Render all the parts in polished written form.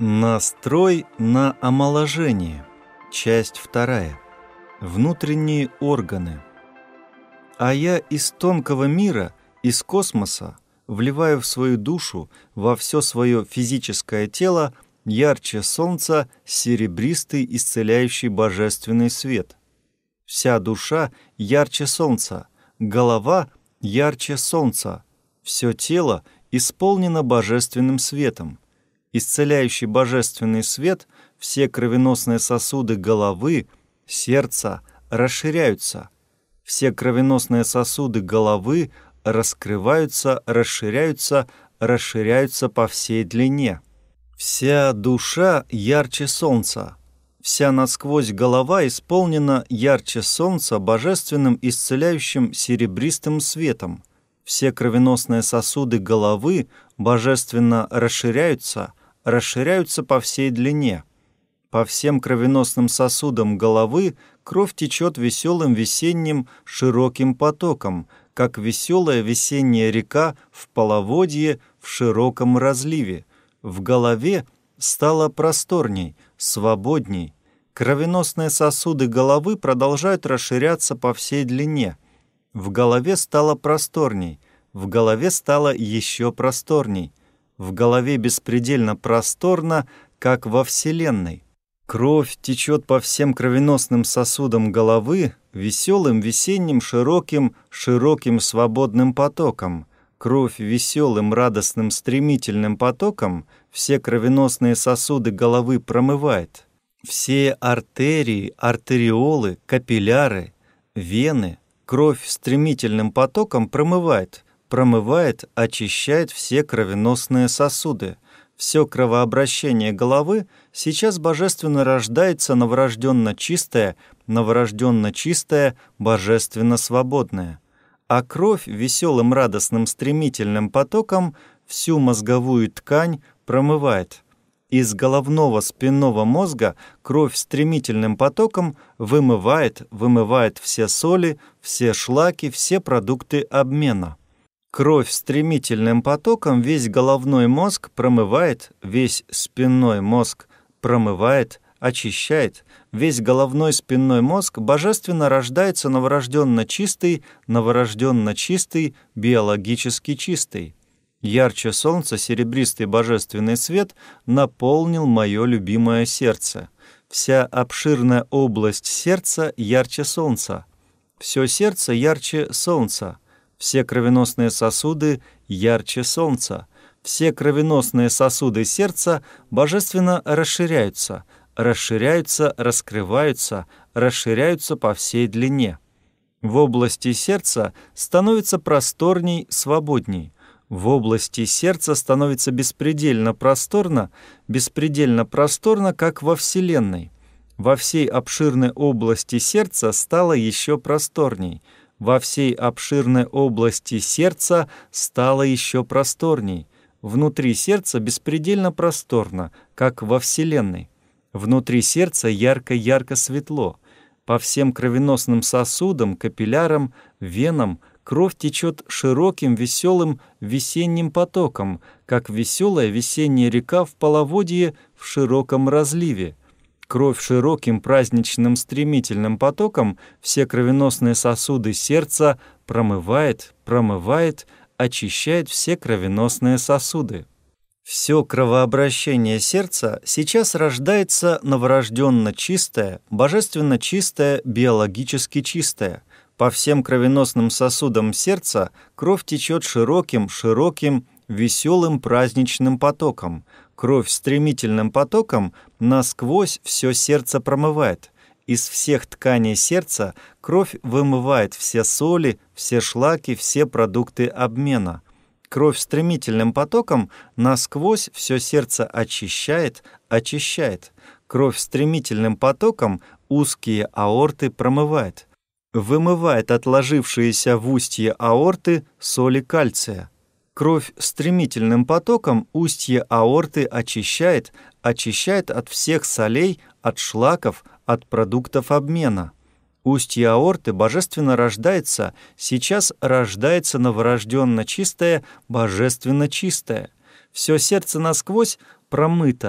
Настрой на омоложение. Часть 2. Внутренние органы. А я из тонкого мира, из космоса, вливаю в свою душу, во все свое физическое тело, ярче солнца, серебристый исцеляющий божественный свет. Вся душа ярче солнца, голова ярче солнца, все тело исполнено божественным светом. Исцеляющий божественный свет, все кровеносные сосуды головы, сердца расширяются. Все кровеносные сосуды головы раскрываются, расширяются по всей длине. Вся душа ярче солнца. Вся насквозь голова исполнена ярче солнца божественным исцеляющим серебристым светом. Все кровеносные сосуды головы божественно расширяются по всей длине. По всем кровеносным сосудам головы кровь течет веселым весенним широким потоком, как веселая весенняя река в половодье в широком разливе. В голове стало просторней, свободней. Кровеносные сосуды головы продолжают расширяться по всей длине. В голове стало просторней, в голове стало еще просторней. В голове беспредельно просторно, как во Вселенной. Кровь течет по всем кровеносным сосудам головы веселым весенним широким свободным потоком. Кровь веселым, радостным, стремительным потоком все кровеносные сосуды головы промывает. Все артерии, артериолы, капилляры, вены кровь стремительным потоком промывает, очищает все кровеносные сосуды. Все кровообращение головы сейчас божественно рождается новорожденно чистое, божественно свободное. А кровь веселым, радостным, стремительным потоком всю мозговую ткань промывает. Из головного спинного мозга кровь стремительным потоком вымывает все соли, все шлаки, все продукты обмена. Кровь стремительным потоком весь головной мозг промывает, весь спинной мозг промывает, очищает. Весь головной спинной мозг божественно рождается новорожденно чистый, биологически чистый. Ярче солнца серебристый божественный свет наполнил мое любимое сердце. Вся обширная область сердца ярче солнца. Все сердце ярче солнца. Все кровеносные сосуды ярче солнца. Все кровеносные сосуды сердца божественно расширяются, раскрываются по всей длине. В области сердца становится просторней, свободней. В области сердца становится беспредельно просторно, как во Вселенной. Во всей обширной области сердца стало еще просторней. Во всей обширной области сердца стало еще просторней. Внутри сердца беспредельно просторно, как во Вселенной. Внутри сердца ярко светло. По всем кровеносным сосудам, капиллярам, венам кровь течет широким, веселым весенним потоком, как веселая весенняя река в половодье в широком разливе. Кровь широким, праздничным, стремительным потоком все кровеносные сосуды сердца промывает, очищает все кровеносные сосуды. Все кровообращение сердца сейчас рождается новорожденно чистое, божественно чистое, биологически чистое. По всем кровеносным сосудам сердца кровь течет широким, веселым праздничным потоком. Кровь стремительным потоком насквозь все сердце промывает. Из всех тканей сердца кровь вымывает все соли, все шлаки, все продукты обмена. Кровь стремительным потоком насквозь все сердце очищает. Кровь стремительным потоком узкие аорты промывает. Вымывает отложившиеся в устье аорты соли кальция. Кровь стремительным потоком устье аорты очищает от всех солей, от шлаков, от продуктов обмена. Устье аорты божественно рождается, сейчас рождается новорожденно чистое, божественно чистое. Все сердце насквозь промыто,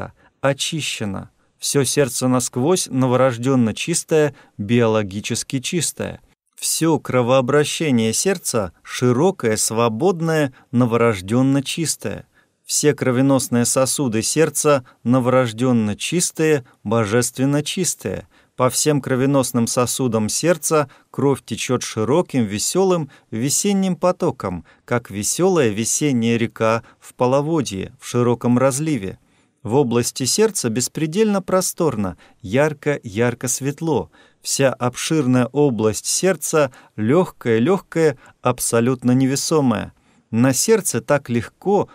очищено. Все сердце насквозь новорожденно чистое, биологически чистое. Все кровообращение сердца широкое, свободное, новорожденно чистое. Все кровеносные сосуды сердца новорожденно чистые, божественно чистые. По всем кровеносным сосудам сердца кровь течет широким, веселым, весенним потоком, как веселая весенняя река в половодье, в широком разливе. В области сердца беспредельно просторно, ярко светло. Вся обширная область сердца легкая, абсолютно невесомая. На сердце так легко,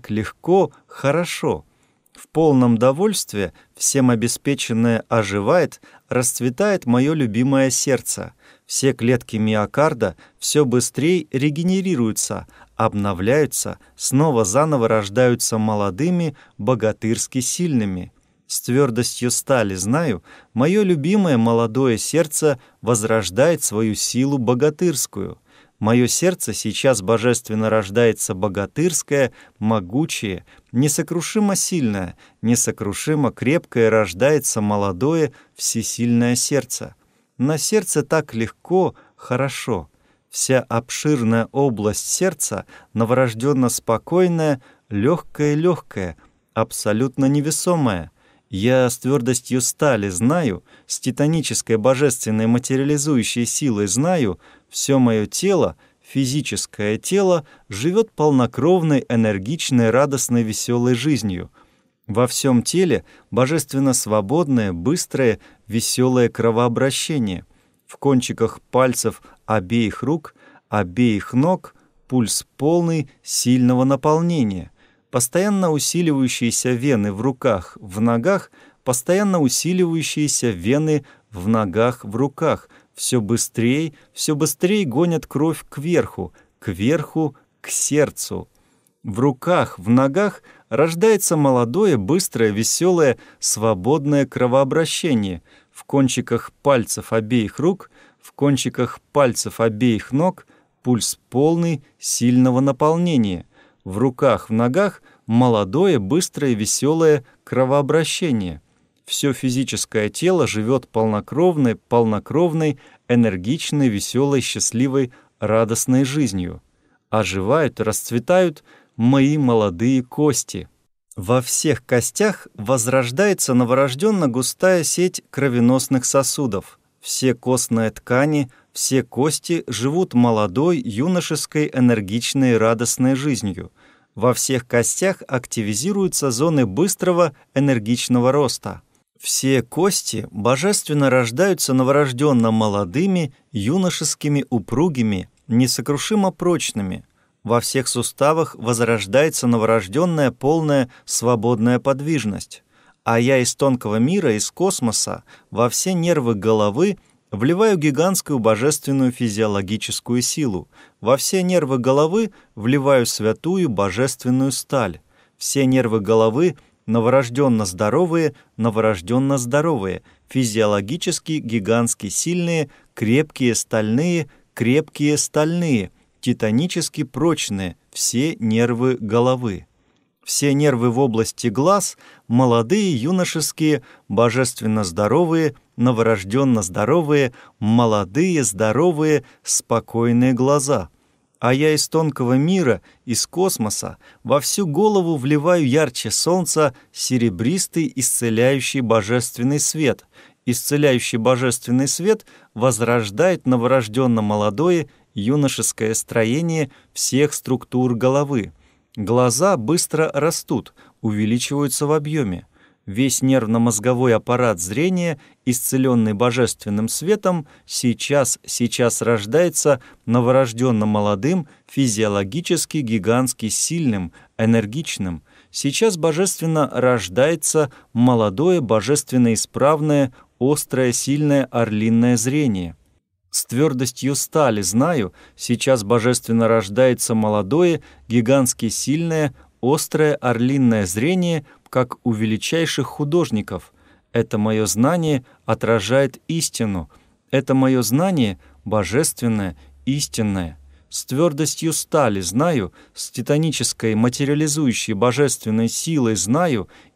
хорошо. В полном довольстве, всем обеспеченное оживает, расцветает мое любимое сердце. Все клетки миокарда все быстрее регенерируются, обновляются, снова заново рождаются молодыми, богатырски сильными. С твердостью стали знаю, мое любимое молодое сердце возрождает свою силу богатырскую. Мое сердце сейчас божественно рождается богатырское, могучее, несокрушимо сильное, несокрушимо крепкое рождается молодое, всесильное сердце. На сердце так легко, хорошо. Вся обширная область сердца новорожденно спокойная, легкая, абсолютно невесомая. Я с твердостью стали знаю, с титанической божественной материализующей силой знаю, все мое тело, физическое тело, живет полнокровной, энергичной, радостной, веселой жизнью. Во всем теле божественно свободное, быстрое, веселое кровообращение. В кончиках пальцев обеих рук, обеих ног пульс полный, сильного наполнения. Постоянно усиливающиеся вены в руках, в ногах, постоянно усиливающиеся вены в ногах, в руках, все быстрее гонят кровь кверху, к сердцу. В руках, в ногах рождается молодое, быстрое, веселое, свободное кровообращение. В кончиках пальцев обеих рук, в кончиках пальцев обеих ног пульс полный, сильного наполнения. В руках, в ногах молодое, быстрое, веселое кровообращение. Все физическое тело живет полнокровной, энергичной, веселой, счастливой, радостной жизнью. Оживают, расцветают мои молодые кости. Во всех костях возрождается новорожденно густая сеть кровеносных сосудов. Все костные ткани, все кости живут молодой, юношеской, энергичной, радостной жизнью. Во всех костях активизируются зоны быстрого, энергичного роста. Все кости божественно рождаются новорожденно молодыми, юношескими, упругими, несокрушимо прочными. Во всех суставах возрождается новорожденная, полная, свободная подвижность. А я из тонкого мира, из космоса, во все нервы головы вливаю гигантскую божественную физиологическую силу. Во все нервы головы вливаю святую божественную сталь. Все нервы головы новорожденно здоровые, физиологически гигантски сильные, крепкие стальные, титанически прочные, все нервы головы. Все нервы в области глаз молодые, юношеские, божественно здоровые, новорожденно здоровые, молодые, здоровые, спокойные глаза. А я из тонкого мира, из космоса, во всю голову вливаю ярче солнца серебристый исцеляющий божественный свет. Исцеляющий божественный свет возрождает новорожденно молодое, юношеское строение всех структур головы. Глаза быстро растут, увеличиваются в объеме. Весь нервно-мозговой аппарат зрения, исцеленный божественным светом, сейчас рождается новорожденно молодым, физиологически гигантски сильным, энергичным. Сейчас божественно рождается молодое, божественно исправное, острое, сильное орлиное зрение. С твердостью стали знаю, сейчас божественно рождается молодое, гигантски сильное, острое орлиное зрение, как у величайших художников. Это мое знание отражает истину. Это мое знание божественное, истинное. С твердостью стали знаю, с титанической материализующей божественной силой знаю,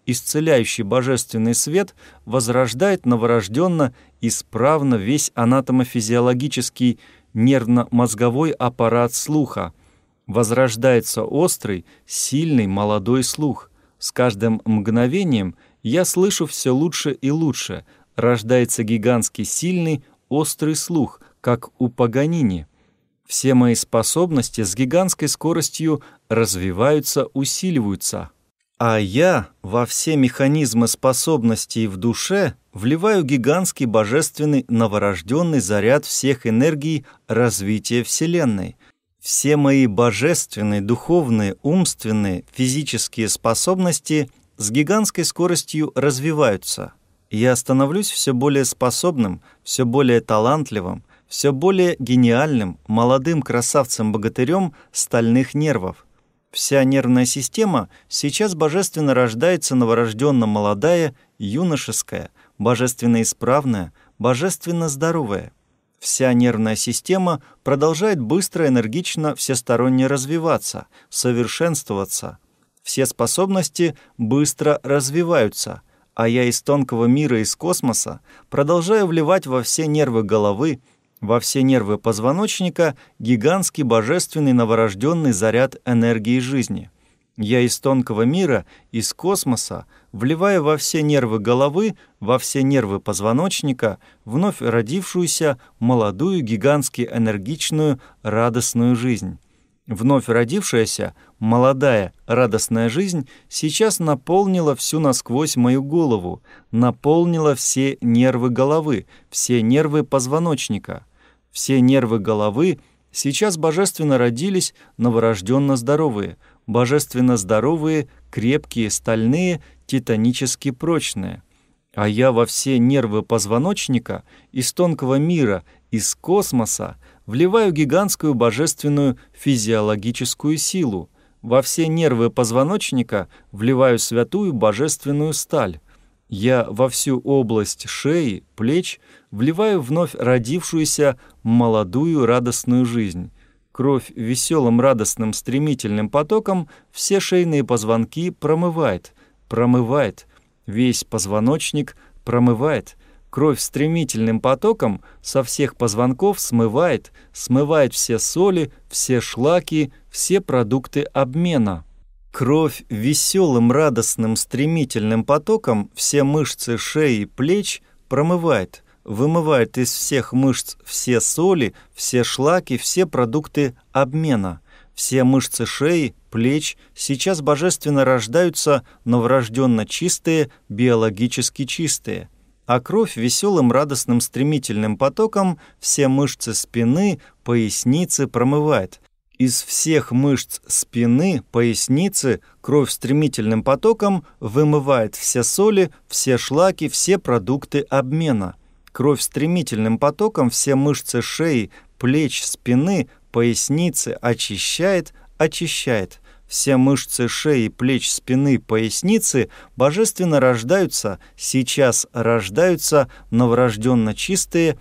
исцеляющий божественный свет возрождает новорожденно исправно весь анатомофизиологический нервно-мозговой аппарат слуха. Возрождается острый, сильный молодой слух. С каждым мгновением я слышу все лучше и лучше. Рождается гигантский сильный, острый слух, как у Паганини. Все мои способности с гигантской скоростью развиваются, усиливаются. А я во все механизмы способностей в душе вливаю гигантский божественный новорожденный заряд всех энергий развития Вселенной. Все мои божественные, духовные, умственные, физические способности с гигантской скоростью развиваются. Я становлюсь все более способным, все более талантливым, все более гениальным, молодым красавцем-богатырем стальных нервов. Вся нервная система сейчас божественно рождается новорожденно молодая, юношеская, божественно исправная, божественно здоровая. Вся нервная система продолжает быстро, энергично, всесторонне развиваться, совершенствоваться. Все способности быстро развиваются, а я из тонкого мира, из космоса продолжаю вливать во все нервы головы, во все нервы позвоночника гигантский божественный новорожденный заряд энергии жизни. Я из тонкого мира, из космоса, вливаю во все нервы головы, во все нервы позвоночника вновь родившуюся молодую, гигантски энергичную, радостную жизнь. Вновь родившаяся, молодая, радостная жизнь сейчас наполнила всю насквозь мою голову, наполнила все нервы головы, все нервы позвоночника. Все нервы головы сейчас божественно родились, новорожденно здоровые, божественно здоровые, крепкие, стальные, титанически прочные. А я во все нервы позвоночника из тонкого мира, из космоса вливаю гигантскую божественную физиологическую силу. Во все нервы позвоночника вливаю святую божественную сталь. Я во всю область шеи, плеч вливаю вновь родившуюся молодую радостную жизнь. Кровь веселым, радостным, стремительным потоком все шейные позвонки промывает, весь позвоночник промывает. Кровь стремительным потоком со всех позвонков смывает все соли, все шлаки, все продукты обмена. Кровь веселым, радостным, стремительным потоком все мышцы шеи, плеч промывает, вымывает из всех мышц все соли, все шлаки, все продукты обмена. Все мышцы шеи, плеч сейчас божественно рождаются новорожденно чистые, биологически чистые. А кровь веселым, радостным, стремительным потоком все мышцы спины, поясницы промывает. Из всех мышц спины, поясницы кровь стремительным потоком вымывает все соли, все шлаки, все продукты обмена. Кровь стремительным потоком все мышцы шеи, плеч, спины, поясницы очищает. Все мышцы шеи, плеч, спины, поясницы божественно рождаются, сейчас рождаются новорожденно чистые.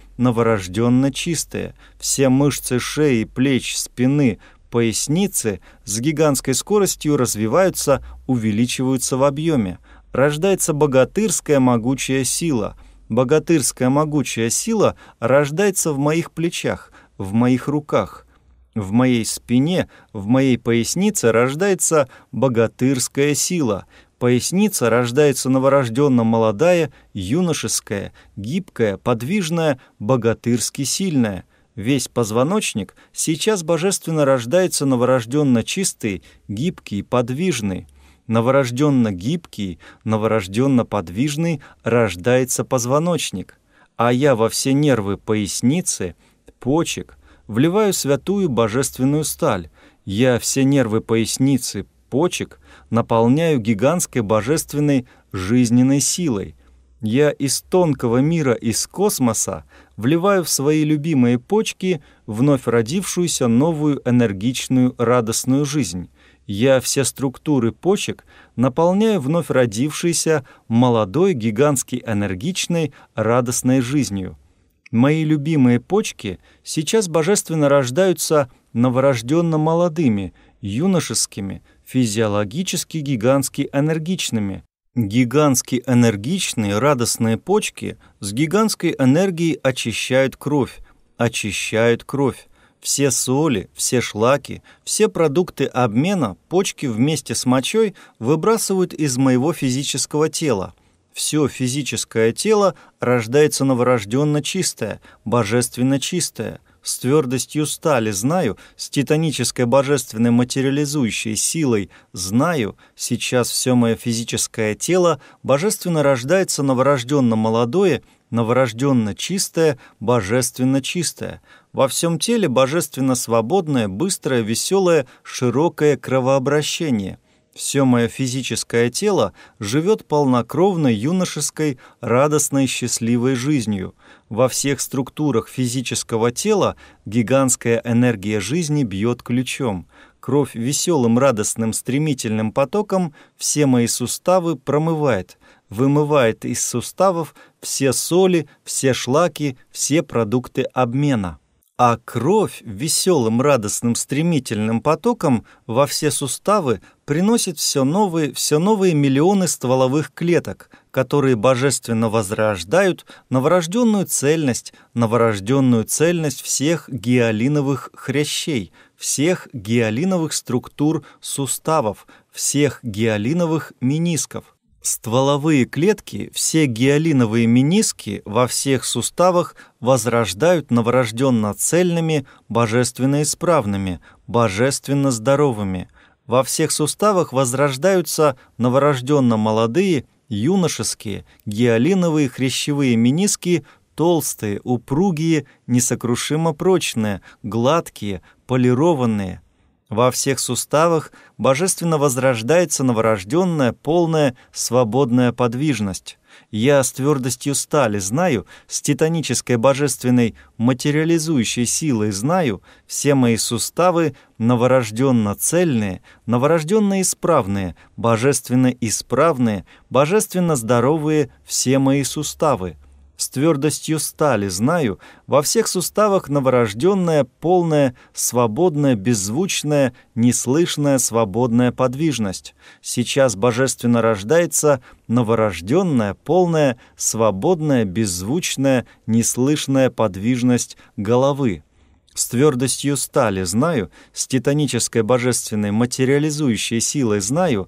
Все мышцы шеи, плеч, спины, поясницы с гигантской скоростью развиваются, увеличиваются в объеме. Рождается богатырская могучая сила. Богатырская могучая сила рождается в моих плечах, в моих руках. В моей спине, в моей пояснице рождается богатырская сила. Поясница рождается новорожденно молодая, юношеская, гибкая, подвижная, богатырски сильная. Весь позвоночник сейчас божественно рождается новорожденно чистый, гибкий, подвижный. Новорожденно гибкий, новорожденно подвижный рождается позвоночник. А я во все нервы поясницы, почек, вливаю святую божественную сталь. Я все нервы поясницы, почек наполняю гигантской божественной жизненной силой. Я из тонкого мира, из космоса вливаю в свои любимые почки вновь родившуюся новую энергичную радостную жизнь. Я все структуры почек наполняю вновь родившейся молодой, гигантски энергичной, радостной жизнью. Мои любимые почки сейчас божественно рождаются новорожденно молодыми, юношескими, физиологически гигантски энергичными. Гигантски энергичные, радостные почки с гигантской энергией очищают кровь, очищают кровь. Все соли, все шлаки, все продукты обмена почки вместе с мочой выбрасывают из моего физического тела. Все физическое тело рождается новорожденно чистое, божественно чистое. С твердостью стали знаю, с титанической божественной материализующей силой знаю, сейчас все мое физическое тело божественно рождается новорожденно молодое, новорожденно чистое, божественно чистое. Во всем теле божественно свободное, быстрое, веселое, широкое кровообращение. Все мое физическое тело живет полнокровной, юношеской, радостной, счастливой жизнью. Во всех структурах физического тела гигантская энергия жизни бьет ключом. Кровь веселым, радостным, стремительным потоком все мои суставы промывает, вымывает из суставов все соли, все шлаки, все продукты обмена. А кровь веселым, радостным, стремительным потоком во все суставы приносит все новые миллионы стволовых клеток, которые божественно возрождают новорожденную цельность всех гиалиновых хрящей, всех гиалиновых структур суставов, всех гиалиновых менисков. Стволовые клетки, все гиалиновые мениски во всех суставах возрождают новорожденно цельными, божественно исправными, божественно здоровыми. Во всех суставах возрождаются новорожденно молодые, юношеские, гиалиновые хрящевые мениски, толстые, упругие, несокрушимо прочные, гладкие, полированные. Во всех суставах божественно возрождается новорожденная, полная, свободная подвижность. Я с твердостью стали знаю, с титанической божественной материализующей силой знаю, все мои суставы новорожденно цельные, новорожденно исправные, божественно здоровые все мои суставы. С твердостью стали знаю, во всех суставах новорожденная, полная, свободная, беззвучная, неслышная, свободная подвижность. Сейчас божественно рождается новорожденная, полная, свободная, беззвучная, неслышная подвижность головы. С твердостью стали знаю, с титанической божественной материализующей силой знаю,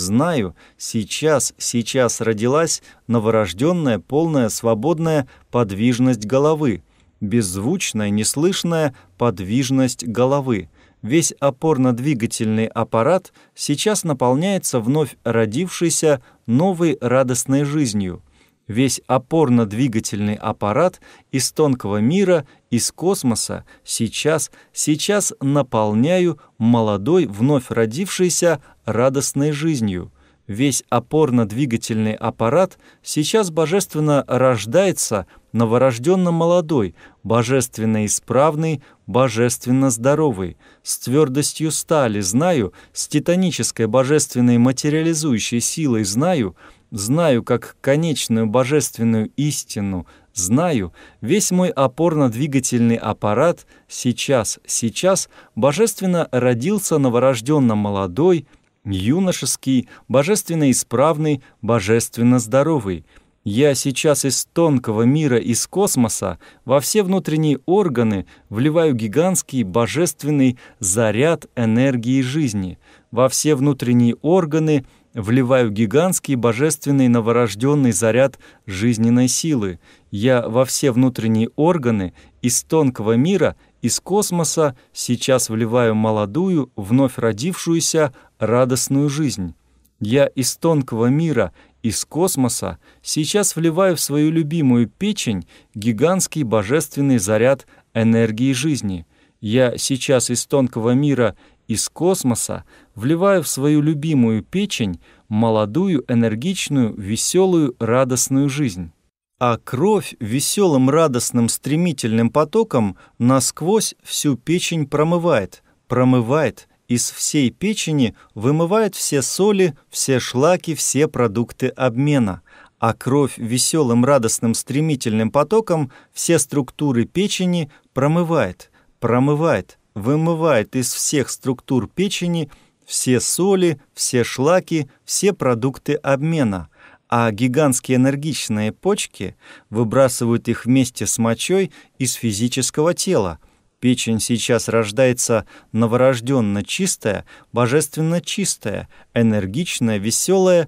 сейчас родилась новорожденная, полная, свободная подвижность головы, беззвучная, неслышная подвижность головы. Весь опорно-двигательный аппарат сейчас наполняется вновь родившейся новой радостной жизнью. Весь опорно-двигательный аппарат из тонкого мира, из космоса сейчас наполняю молодой, вновь родившейся радостной жизнью. Весь опорно-двигательный аппарат сейчас божественно рождается новорожденно молодой, божественно исправный, божественно здоровый. С твердостью стали знаю, с титанической божественной материализующей силой знаю, как конечную божественную истину, знаю, весь мой опорно-двигательный аппарат сейчас божественно родился новорожденно молодой, юношеский, божественно исправный, божественно здоровый. Я сейчас из тонкого мира, из космоса, во все внутренние органы вливаю гигантский божественный заряд энергии жизни. Во все внутренние органы вливаю гигантский божественный новорожденный заряд жизненной силы. Я во все внутренние органы из тонкого мира, из космоса сейчас вливаю молодую, вновь родившуюся радостную жизнь. Я из тонкого мира, из космоса сейчас вливаю в свою любимую печень гигантский божественный заряд энергии жизни. Я сейчас из тонкого мира, из космоса вливаю в свою любимую печень молодую, энергичную, веселую, радостную жизнь. А кровь веселым, радостным, стремительным потоком насквозь всю печень промывает, из всей печени вымывает все соли, все шлаки, все продукты обмена. А кровь веселым, радостным, стремительным потоком все структуры печени промывает, вымывает из всех структур печени все соли, все шлаки, все продукты обмена. а гигантские энергичные почки выбрасывают их вместе с мочой из физического тела. Печень сейчас рождается новорожденно чистая, божественно чистая, энергичная, веселая,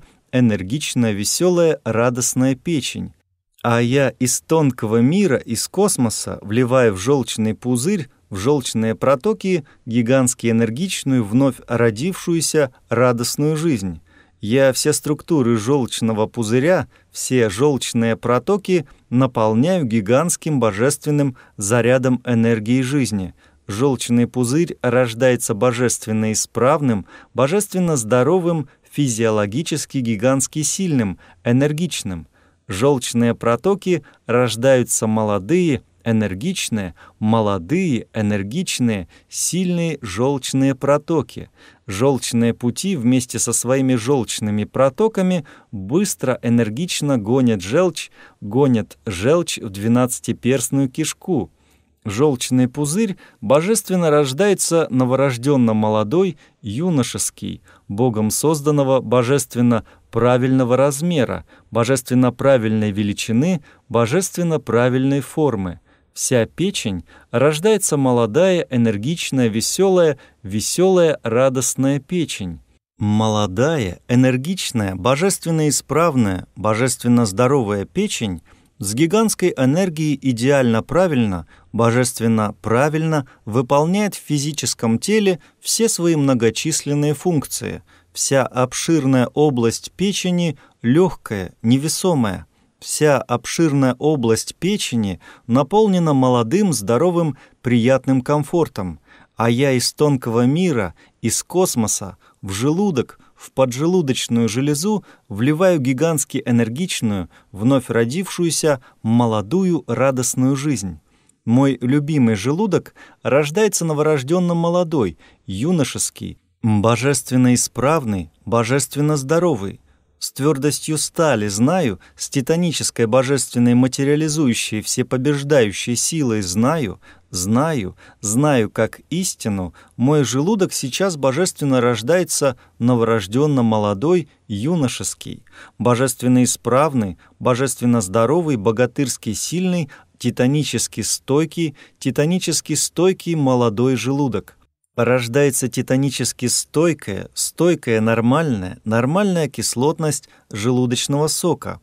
радостная печень. А я из тонкого мира, из космоса, вливаю в желчный пузырь, в желчные протоки гигантски энергичную, вновь родившуюся радостную жизнь. Я все структуры желчного пузыря, все желчные протоки наполняю гигантским божественным зарядом энергии жизни. Желчный пузырь рождается божественно исправным, божественно здоровым, физиологически гигантски сильным, энергичным. Желчные протоки рождаются молодые, энергичные, сильные желчные протоки. Желчные пути вместе со своими желчными протоками быстро, энергично гонят желчь в двенадцатиперстную кишку. Желчный пузырь божественно рождается новорожденно молодой, юношеский, Богом созданного божественно правильного размера, божественно правильной величины, божественно правильной формы. Вся печень рождается молодая, энергичная, веселая, радостная печень. Молодая, энергичная, божественно исправная, божественно здоровая печень с гигантской энергией идеально правильно, божественно правильно выполняет в физическом теле все свои многочисленные функции. Вся обширная область печени легкая, невесомая. Вся обширная область печени наполнена молодым, здоровым, приятным комфортом, а я из тонкого мира, из космоса, в желудок, в поджелудочную железу вливаю гигантски энергичную, вновь родившуюся, молодую, радостную жизнь. Мой любимый желудок рождается новорожденно молодой, юношеский, божественно исправный, божественно здоровый. С твердостью стали знаю, с титанической божественной материализующей всепобеждающей силой знаю, как истину, мой желудок сейчас божественно рождается новорожденно молодой, юношеский, божественно исправный, божественно здоровый, богатырски сильный, титанически стойкий молодой желудок. Рождается титанически стойкая, нормальная кислотность желудочного сока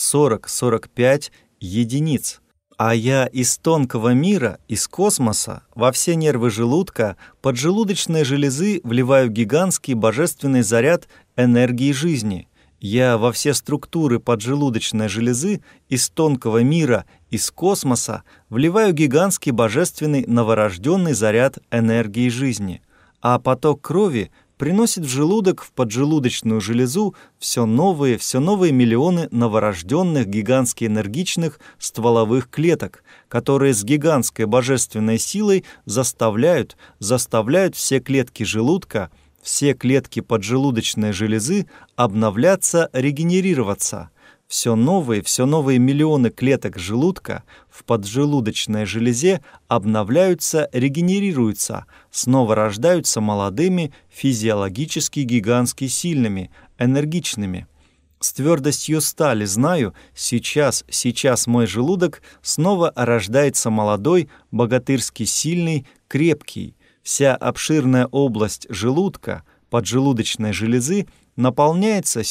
40-45 единиц. А я из тонкого мира, из космоса, во все нервы желудка, поджелудочной железы вливаю гигантский божественный заряд энергии жизни. Я во все структуры поджелудочной железы из тонкого мира, из космоса вливаю гигантский божественный новорожденный заряд энергии жизни, а поток крови приносит в желудок, в поджелудочную железу все новые миллионы новорожденных гигантски энергичных стволовых клеток, которые с гигантской божественной силой заставляют все клетки желудка, все клетки поджелудочной железы обновляться, регенерироваться. Все новые миллионы клеток желудка в поджелудочной железе обновляются, регенерируются, снова рождаются молодыми, физиологически гигантски сильными, энергичными. С твердостью стали знаю, сейчас мой желудок снова рождается молодой, богатырски сильный, крепкий. Вся обширная область желудка, поджелудочной железы наполняется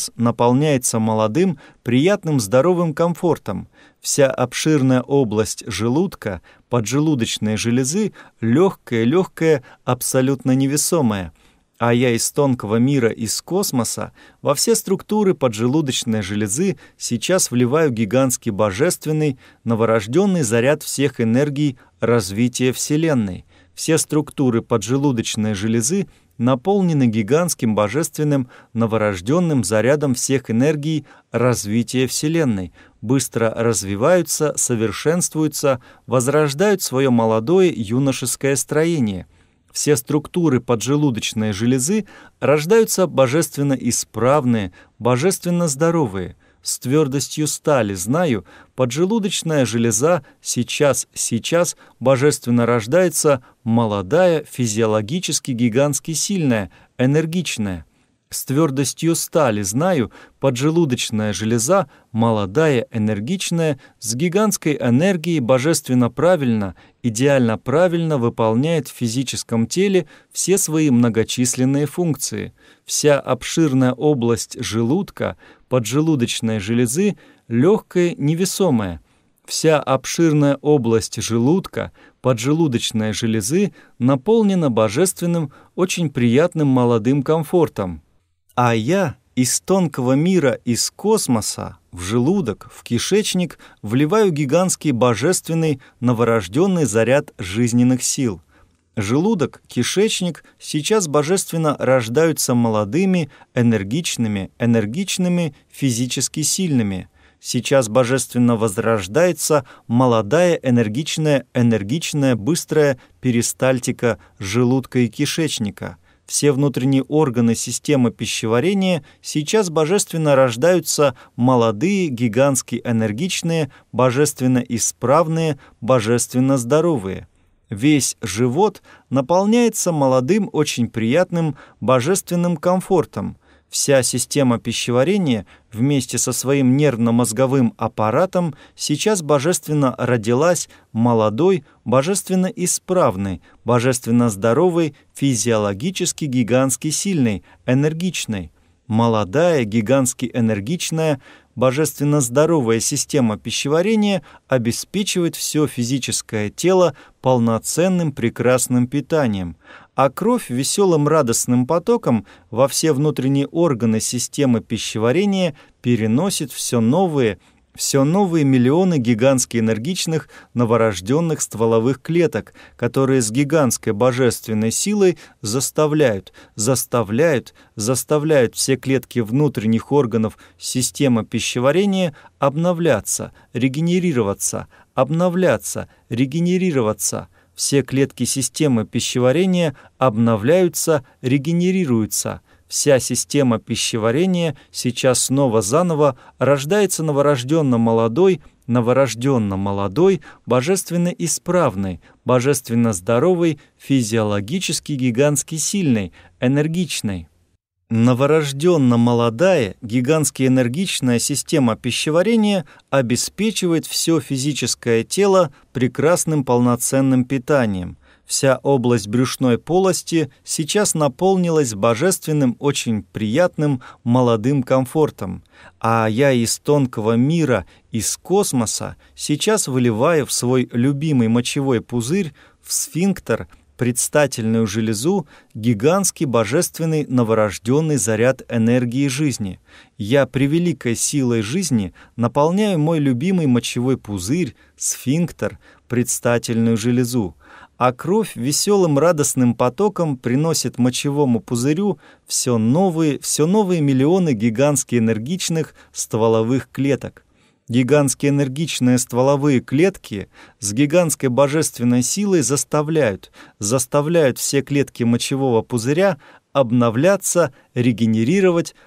молодым, приятным, здоровым комфортом. Вся обширная область желудка, поджелудочной железы легкая, абсолютно невесомая. А я из тонкого мира, из космоса, во все структуры поджелудочной железы сейчас вливаю гигантский божественный, новорожденный заряд всех энергий развития Вселенной. Все структуры поджелудочной железы наполнены гигантским божественным новорожденным зарядом всех энергий развития Вселенной, быстро развиваются, совершенствуются, возрождают свое молодое юношеское строение. Все структуры поджелудочной железы рождаются божественно исправные, божественно здоровые. С твердостью стали знаю, поджелудочная железа сейчас божественно рождается молодая, физиологически гигантски сильная, энергичная. С твердостью стали знаю, поджелудочная железа, молодая, энергичная, с гигантской энергией божественно правильно, идеально правильно выполняет в физическом теле все свои многочисленные функции. Вся обширная область желудка, поджелудочной железы, легкая, невесомая. Вся обширная область желудка, поджелудочной железы наполнена божественным, очень приятным молодым комфортом. А я из тонкого мира, из космоса, в желудок, в кишечник вливаю гигантский божественный новорожденный заряд жизненных сил. Желудок, кишечник сейчас божественно рождаются молодыми, энергичными, физически сильными. Сейчас божественно возрождается молодая, энергичная, быстрая перистальтика желудка и кишечника. Все внутренние органы системы пищеварения сейчас божественно рождаются молодые, гигантски энергичные, божественно исправные, божественно здоровые. Весь живот наполняется молодым, очень приятным, божественным комфортом. Вся система пищеварения вместе со своим нервно-мозговым аппаратом сейчас божественно родилась молодой, божественно исправной, божественно здоровой, физиологически гигантски сильной, энергичной. Молодая, гигантски энергичная, божественно здоровая система пищеварения обеспечивает все физическое тело полноценным прекрасным питанием, а кровь веселым радостным потоком во все внутренние органы системы пищеварения переносит все новые миллионы гигантски энергичных новорожденных стволовых клеток, которые с гигантской божественной силой заставляют все клетки внутренних органов системы пищеварения обновляться, регенерироваться. Все клетки системы пищеварения обновляются, регенерируются. Вся система пищеварения сейчас снова заново рождается новорожденно молодой, божественно исправной, божественно здоровой, физиологически гигантски сильной, энергичной. Новорожденно молодая, гигантски энергичная система пищеварения обеспечивает все физическое тело прекрасным полноценным питанием. Вся область брюшной полости сейчас наполнилась божественным, очень приятным, молодым комфортом. А я из тонкого мира, из космоса, сейчас выливаю в свой любимый мочевой пузырь, в сфинктер, предстательную железу, гигантский божественный новорожденный заряд энергии жизни. Я превеликой силой жизни наполняю мой любимый мочевой пузырь, сфинктер, предстательную железу, а кровь веселым радостным потоком приносит мочевому пузырю все новые миллионы гигантски энергичных стволовых клеток. Гигантски энергичные стволовые клетки с гигантской божественной силой заставляют все клетки мочевого пузыря обновляться, регенерировать.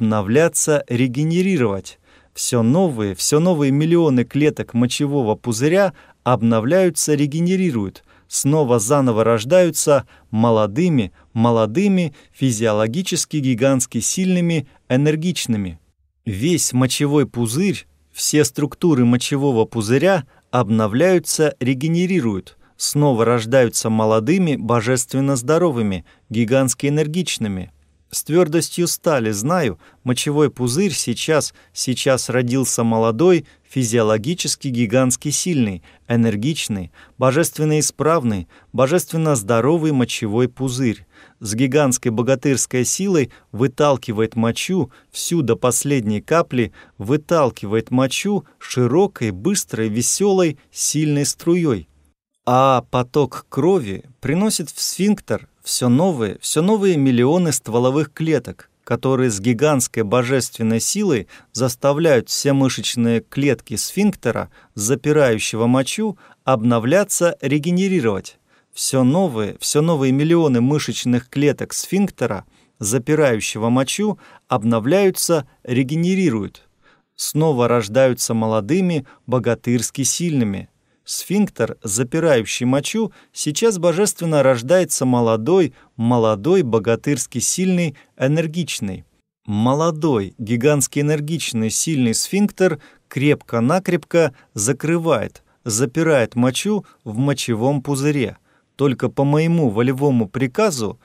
Все новые миллионы клеток мочевого пузыря обновляются, регенерируют, снова заново рождаются молодыми, физиологически гигантски сильными, энергичными. Весь мочевой пузырь, все структуры мочевого пузыря обновляются, регенерируют, снова рождаются молодыми, божественно здоровыми, гигантски энергичными. С твердостью стали знаю, мочевой пузырь сейчас родился молодой, физиологически гигантски сильный, энергичный, божественно исправный, божественно здоровый мочевой пузырь. С гигантской богатырской силой выталкивает мочу всю до последней капли, выталкивает мочу широкой, быстрой, веселой, сильной струей. А поток крови приносит в сфинктер все новые миллионы стволовых клеток, которые с гигантской божественной силой заставляют все мышечные клетки сфинктера, запирающего мочу, обновляться, регенерировать. Все новые миллионы мышечных клеток сфинктера, запирающего мочу, обновляются, регенерируют. Снова рождаются молодыми, богатырски сильными. Сфинктер, запирающий мочу, сейчас божественно рождается молодой, богатырски сильный, энергичный. Молодой, гигантски энергичный, сильный сфинктер крепко-накрепко запирает мочу в мочевом пузыре. Только по моему волевому приказу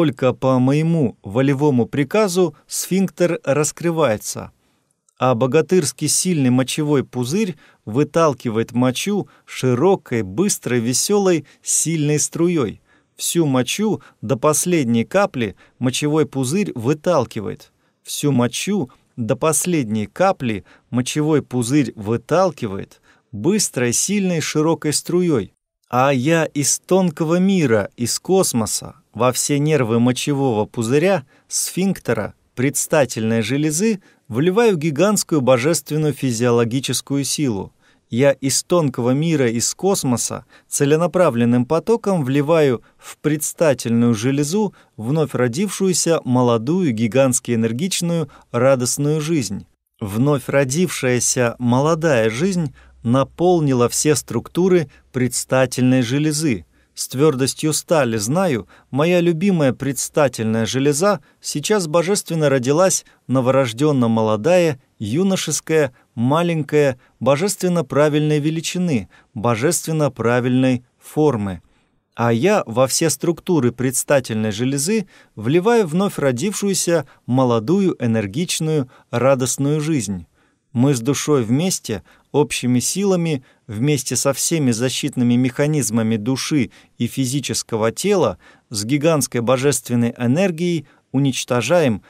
сфинктер раскрывается, а богатырски сильный мочевой пузырь выталкивает мочу широкой, быстрой, веселой, сильной струей. Всю мочу до последней капли мочевой пузырь выталкивает. Всю мочу до последней капли мочевой пузырь выталкивает быстрой, сильной, широкой струей. А я из тонкого мира, из космоса, во все нервы мочевого пузыря, сфинктера, предстательной железы, вливаю гигантскую божественную физиологическую силу. Я из тонкого мира, из космоса, целенаправленным потоком вливаю в предстательную железу вновь родившуюся молодую, гигантски энергичную, радостную жизнь. Вновь родившаяся молодая жизнь наполнила все структуры предстательной железы. С твердостью стали знаю, моя любимая предстательная железа сейчас божественно родилась новорожденно молодая, юношеская, маленькая, божественно правильной величины, божественно правильной формы. А я во все структуры предстательной железы вливаю вновь родившуюся молодую, энергичную, радостную жизнь. Мы с душой вместе, общими силами, вместе со всеми защитными механизмами души и физического тела, с гигантской божественной энергией уничтожаем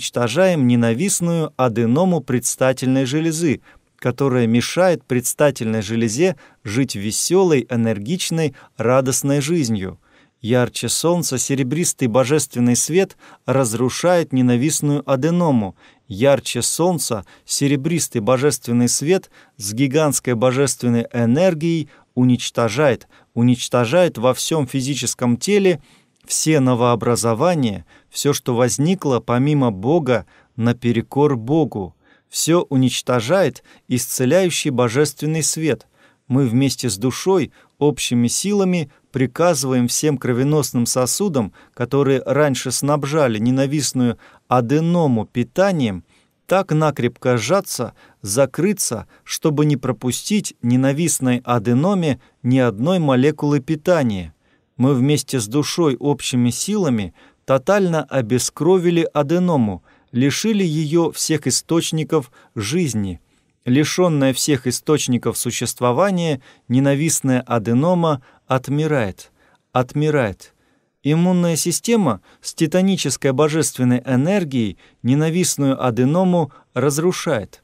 ненавистную аденому предстательной железы, которая мешает предстательной железе жить веселой, энергичной, радостной жизнью. Ярче солнца серебристый божественный свет разрушает ненавистную аденому. Ярче солнца серебристый божественный свет с гигантской божественной энергией уничтожает во всем физическом теле все новообразования, все, что возникло помимо Бога, наперекор Богу. Все уничтожает исцеляющий божественный свет. Мы вместе с душой, общими силами приказываем всем кровеносным сосудам, которые раньше снабжали ненавистную аденому питанием, так накрепко сжаться, закрыться, чтобы не пропустить ненавистной аденоме ни одной молекулы питания. Мы вместе с душой общими силами тотально обескровили аденому, лишили ее всех источников жизни. Лишенная всех источников существования, ненавистная аденома отмирает. Иммунная система с титанической божественной энергией ненавистную аденому разрушает.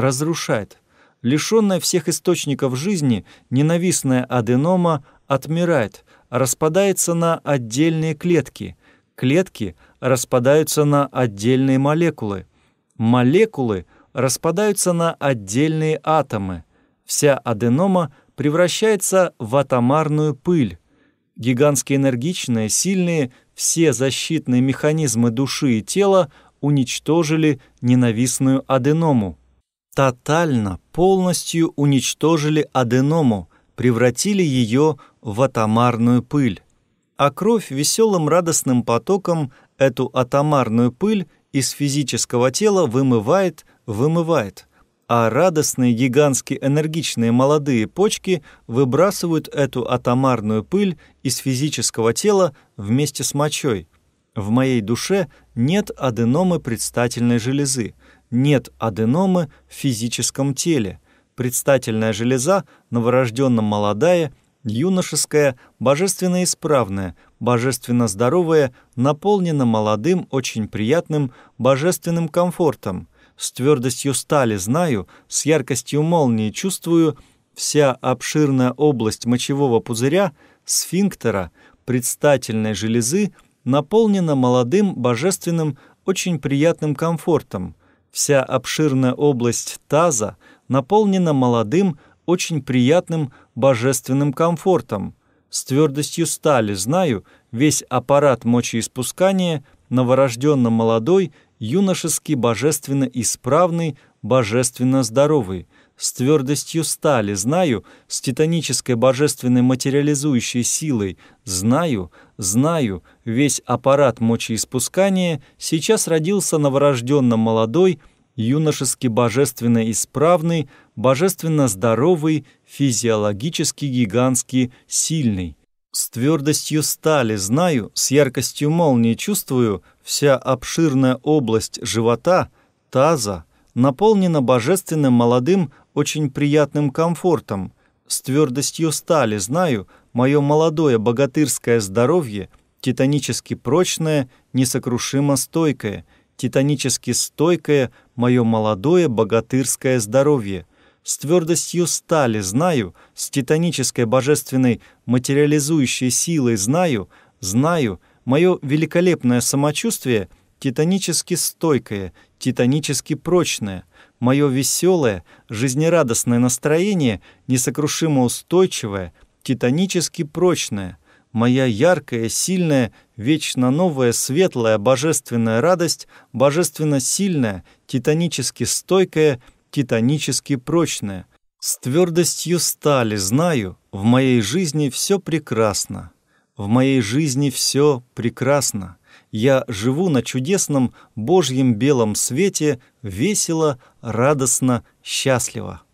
Лишенная всех источников жизни, ненавистная аденома отмирает, распадается на отдельные клетки. Клетки распадаются на отдельные молекулы. Молекулы распадаются на отдельные атомы. Вся аденома превращается в атомарную пыль. Гигантски энергичные, сильные, все защитные механизмы души и тела уничтожили ненавистную аденому. Тотально, полностью уничтожили аденому, превратили ее в атомарную пыль. А кровь веселым радостным потоком эту атомарную пыль из физического тела вымывает, а радостные, гигантски энергичные молодые почки выбрасывают эту атомарную пыль из физического тела вместе с мочой. В моей душе нет аденомы предстательной железы, нет аденомы в физическом теле. Предстательная железа новорожденно молодая, юношеская, божественно исправная, божественно здоровая, наполнена молодым, очень приятным, божественным комфортом. С твердостью стали знаю, с яркостью молнии чувствую, вся обширная область мочевого пузыря, сфинктера, предстательной железы наполнена молодым, божественным, очень приятным комфортом. Вся обширная область таза наполнена молодым, очень приятным, божественным комфортом. С твердостью стали знаю, весь аппарат мочеиспускания новорожденно молодой, юношеский, божественно исправный, божественно здоровый. С твердостью стали знаю, с титанической божественной материализующей силой знаю, весь аппарат мочеиспускания сейчас родился новорожденно молодой, юношески божественно исправный, божественно здоровый, физиологически гигантски сильный. С твердостью стали знаю, с яркостью молнии чувствую, вся обширная область живота, таза, наполнена божественным молодым, очень приятным комфортом. С твердостью стали знаю, мое молодое богатырское здоровье, титанически прочное, несокрушимо стойкое, титанически стойкое мое молодое богатырское здоровье. С твердостью стали знаю, с титанической божественной материализующей силой знаю, мое великолепное самочувствие титанически стойкое, титанически прочное, мое веселое, жизнерадостное настроение несокрушимо устойчивое, титанически прочное, моя яркая, сильная, вечно новая, светлая, божественная радость, божественно сильная, титанически стойкая, титанически прочная. С твердостью стали знаю, в моей жизни все прекрасно. В моей жизни все прекрасно. Я живу на чудесном Божьем белом свете, весело, радостно, счастливо.